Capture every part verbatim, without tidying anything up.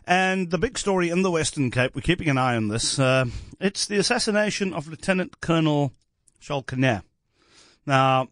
And the big story in the Western Cape, we're keeping an eye on this, uh, it's the assassination of Lieutenant Colonel Charles Kinnear. Now,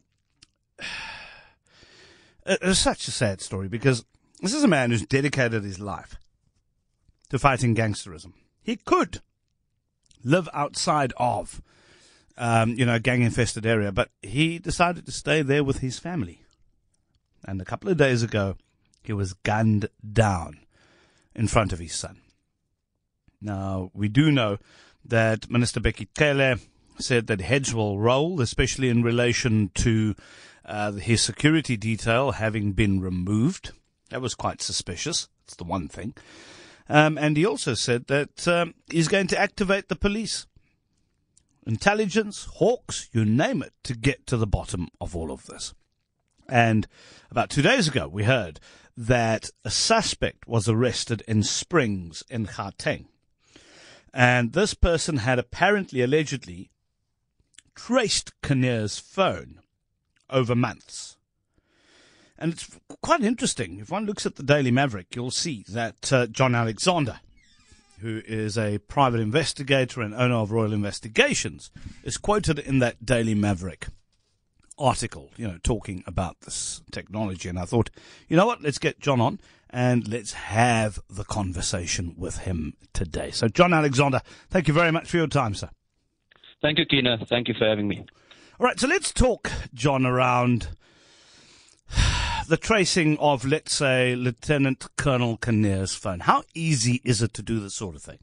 it's such a sad story because this is a man who's dedicated his life to fighting gangsterism. He could live outside of, um, you know, a gang-infested area, but he decided to stay there with his family. And a couple of days ago, he was gunned down in front of his son. Now, we do know that Minister Becky Cele said that heads will roll, especially in relation to uh, his security detail having been removed. That was quite suspicious. That's the one thing. Um, and he also said that um, he's going to activate the police, intelligence, hawks, you name it, to get to the bottom of all of this. And about two days ago, we heard that a suspect was arrested in Springs in Gauteng. And this person had apparently, allegedly, traced Kinnear's phone over months. And it's quite interesting. If one looks at the Daily Maverick, you'll see that uh, John Alexander, who is a private investigator and owner of Royal Investigations, is quoted in that Daily Maverick article, you know, talking about this technology. And I thought, you know what, let's get John on and let's have the conversation with him today. So, John Alexander, thank you very much for your time, sir. Thank you, Kina. Thank you for having me. All right, so let's talk, John, around the tracing of, let's say, Lieutenant Colonel Kinnear's phone. How easy is it to do this sort of thing?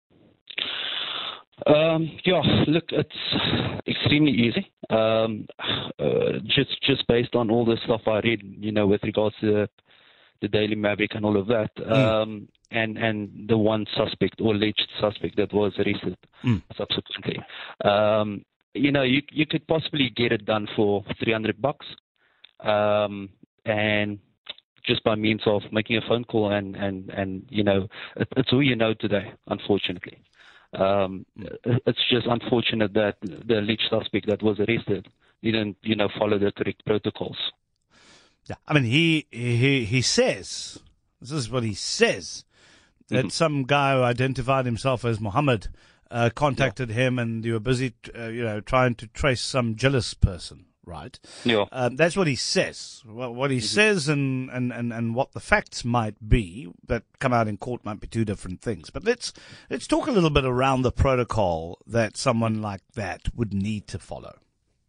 Um, yeah, look, it's extremely easy. Um, uh, just just based on all the stuff I read, you know, with regards to the, the Daily Maverick and all of that, mm. um, and and the one suspect or alleged suspect that was arrested mm. subsequently. Um, you know, you you could possibly get it done for three hundred bucks, um, and just by means of making a phone call and and and you know, it, it's who you know today, unfortunately. Um, it's just unfortunate that the alleged suspect that was arrested didn't, you know, follow the correct protocols. Yeah, I mean, he he he says, this is what he says, that mm-hmm. some guy who identified himself as Muhammad uh, contacted yeah. him, and you were busy, uh, you know, trying to trace some jealous person. Right. Yeah. Um, that's what he says. Well, what he mm-hmm. says and, and, and, and what the facts might be that come out in court might be two different things. But let's let's talk a little bit around the protocol that someone like that would need to follow.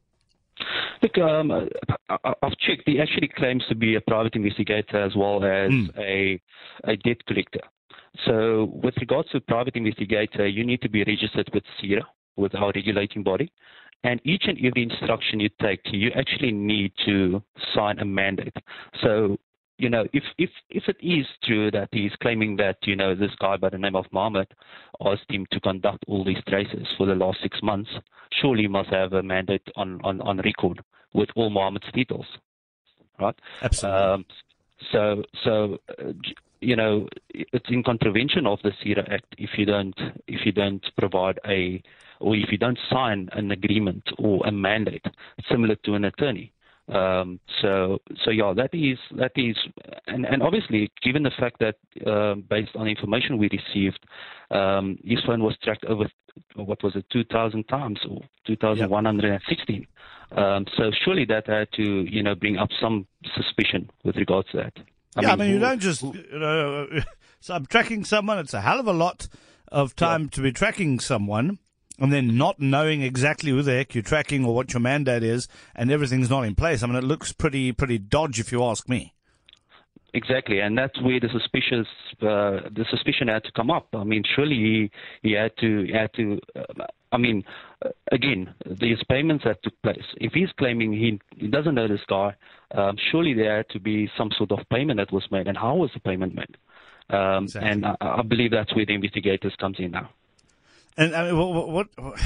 Look, um, I, I've checked. He actually claims to be a private investigator as well as mm. a a debt collector. So, with regards to private investigator, you need to be registered with SERA, with our regulating body. And each and every instruction you take, you actually need to sign a mandate. So, you know, if, if, if it is true that he's claiming that, you know, this guy by the name of Mohammed asked him to conduct all these traces for the last six months, surely he must have a mandate on, on, on record with all Mohammed's details, right? Absolutely. Um, so, so uh, you know, it's in contravention of the SERA Act if you don't if you don't provide a or if you don't sign an agreement or a mandate similar to an attorney. Um, so, so yeah, that is that is, and, and obviously, given the fact that uh, based on information we received, um, his phone was tracked over what was it, two thousand times or two thousand one hundred sixteen. Yep. Um, so surely that had to, you know, bring up some suspicion with regards to that. I yeah, mean, I mean, you don't just, you know, so I'm tracking someone. It's a hell of a lot of time yeah. to be tracking someone and then not knowing exactly who the heck you're tracking or what your mandate is, and everything's not in place. I mean, it looks pretty, pretty dodgy if you ask me. Exactly, and that's where the suspicious, uh, the suspicion had to come up. I mean, surely he, he had to, he had to. Uh, I mean, uh, again, these payments that took place. If he's claiming he, he doesn't know this guy, um, surely there had to be some sort of payment that was made. And how was the payment made? Um, exactly. And I, I believe that's where the investigators comes in now. And I mean, what, what, what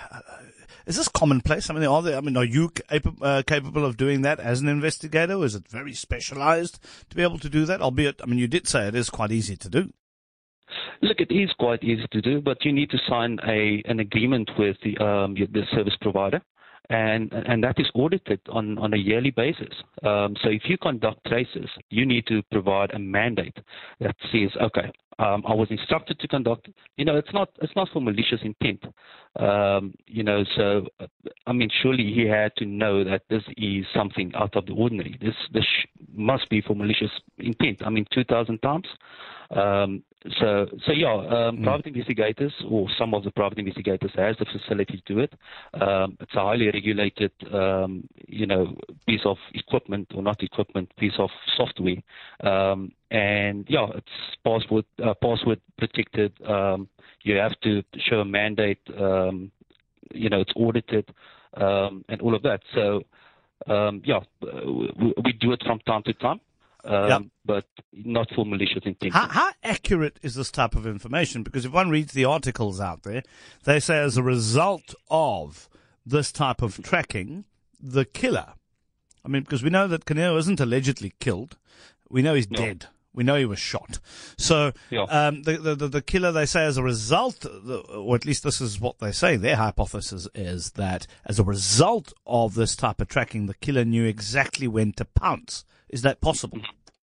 is this commonplace? I mean, are they, I mean, are you uh, capable of doing that as an investigator? Or is it very specialized to be able to do that? Albeit, I mean, you did say it is quite easy to do. Look, it is quite easy to do, but you need to sign a an agreement with the um, the service provider, and and that is audited on, on a yearly basis. Um, so if you conduct traces, you need to provide a mandate that says, okay, Um, I was instructed to conduct. You know, it's not it's not for malicious intent. Um, you know, so uh, I mean, surely he had to know that this is something out of the ordinary. This this sh- must be for malicious intent. I mean, two thousand times. Um, so so yeah, um, mm. private investigators or some of the private investigators has the facility to do it. Um, it's a highly regulated, um, you know, piece of equipment or not equipment, piece of software. Um, and yeah, it's password uh, password protected. Um, you have to show a mandate. Um, you know, it's audited um, and all of that. So um, yeah, we, we do it from time to time. Um, yep. But not for malicious intent. How, how accurate is this type of information? Because if one reads the articles out there, they say as a result of this type of tracking, the killer, I mean, because we know that Kineo isn't allegedly killed. We know he's no. dead. We know he was shot. So yeah. um, the, the, the killer, they say, as a result, or at least this is what they say, their hypothesis is that as a result of this type of tracking, the killer knew exactly when to pounce. Is that possible?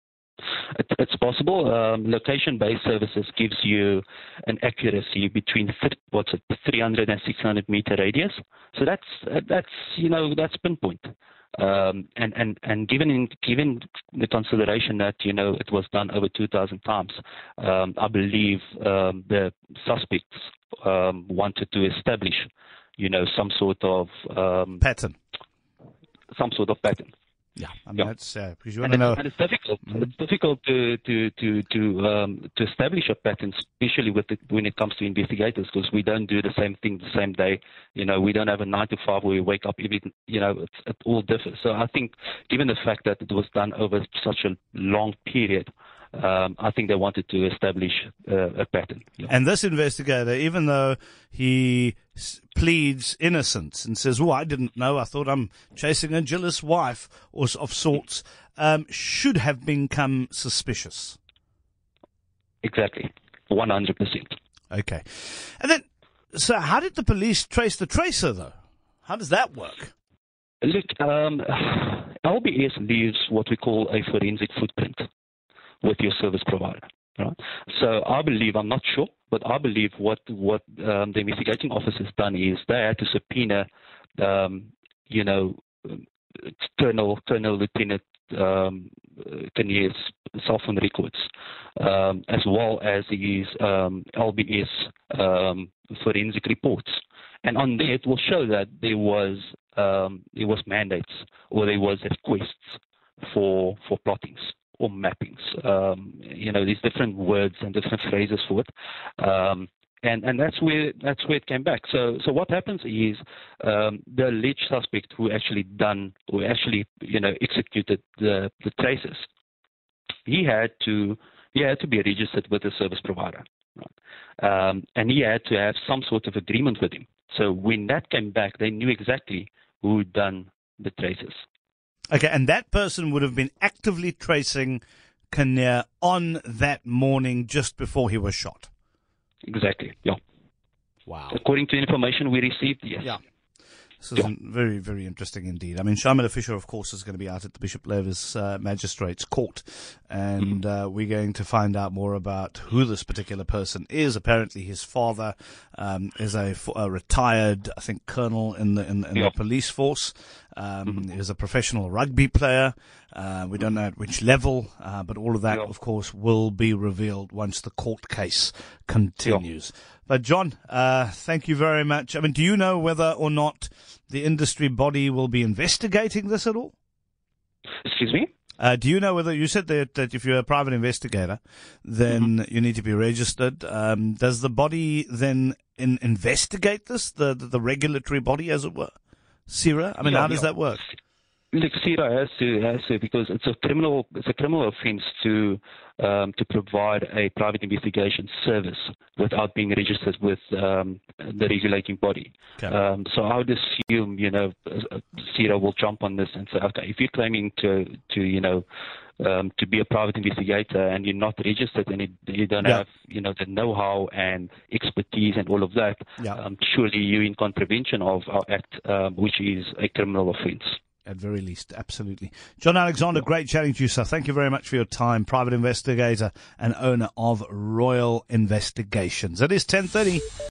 It, it's possible. Um, location-based services gives you an accuracy between what's it, three hundred and six hundred meter radius. So that's that's you know that's pinpoint. Um, and and and given in, given the consideration that you know it was done over two thousand times, um, I believe um, the suspects um, wanted to establish, you know, some sort of um, pattern. Some sort of pattern. Yeah, I mean yeah. that's uh, because you want and to know. And it's difficult. Mm-hmm. It's difficult to to to to um, to establish a pattern, especially with the, when it comes to investigators, because we don't do the same thing the same day. You know, we don't have a nine to five where we wake up every. You know, it's, it all differs. So I think, given the fact that it was done over such a long period, um, I think they wanted to establish uh, a pattern. Yeah. And this investigator, even though he s- pleads innocence and says, "Oh, I didn't know. I thought I'm chasing a jealous wife," or of sorts, um, should have become suspicious. Exactly, one hundred percent. Okay, and then, so how did the police trace the tracer, though? How does that work? Look, um, L B S leaves what we call a forensic footprint with your service provider. Right? So I believe, I'm not sure, but I believe what what um, the investigating officer's done is they had to subpoena, um, you know, Colonel, Colonel Lieutenant um, Kineo's cell phone records, um, as well as his um, L B S um, forensic reports. And on there, it will show that there was um, there was mandates or there was requests for for plottings or mappings. Um, you know, these different words and different phrases for it. Um, and, and that's where that's where it came back. So so what happens is um, the alleged suspect who actually done who actually you know executed the, the traces, he had to he had to be registered with the service provider. Right? Um, and he had to have some sort of agreement with him. So when that came back, they knew exactly who had done the traces. Okay, and that person would have been actively tracing Kineo on that morning just before he was shot. Exactly, yeah. Wow. According to information we received, yes. Yeah. This is yeah. very, very interesting indeed. I mean, Shamila Fisher, of course, is going to be out at the Bishop Lavis uh, Magistrates Court, and uh, we're going to find out more about who this particular person is. Apparently, his father um, is a, a retired, I think, colonel in the in, in yeah. the police force. Um, mm-hmm. He was a professional rugby player. Uh, we don't know at which level, uh, but all of that, yeah. of course, will be revealed once the court case continues. Yeah. But, John, uh, thank you very much. I mean, do you know whether or not the industry body will be investigating this at all? Excuse me? Uh, do you know whether, you said that, that if you're a private investigator, then mm-hmm. you need to be registered. Um, does the body then in, investigate this, the, the, the regulatory body, as it were? CIRA? I mean, yeah, how does yeah. that work? Look, CIRA has to, has to, because it's a criminal, it's a criminal offence to, um, to provide a private investigation service without being registered with um, the regulating body. Okay. Um, so I would assume, you know, CIRA will jump on this and say, okay, if you're claiming to, to you know, um, to be a private investigator and you're not registered and it, you don't yeah. have, you know, the know-how and expertise and all of that, yeah. um, surely you're in contravention of our act, um, which is a criminal offence. at very least. Absolutely. John Alexander, great chatting to you, sir. Thank you very much for your time. Private investigator and owner of Royal Investigations. It is ten thirty.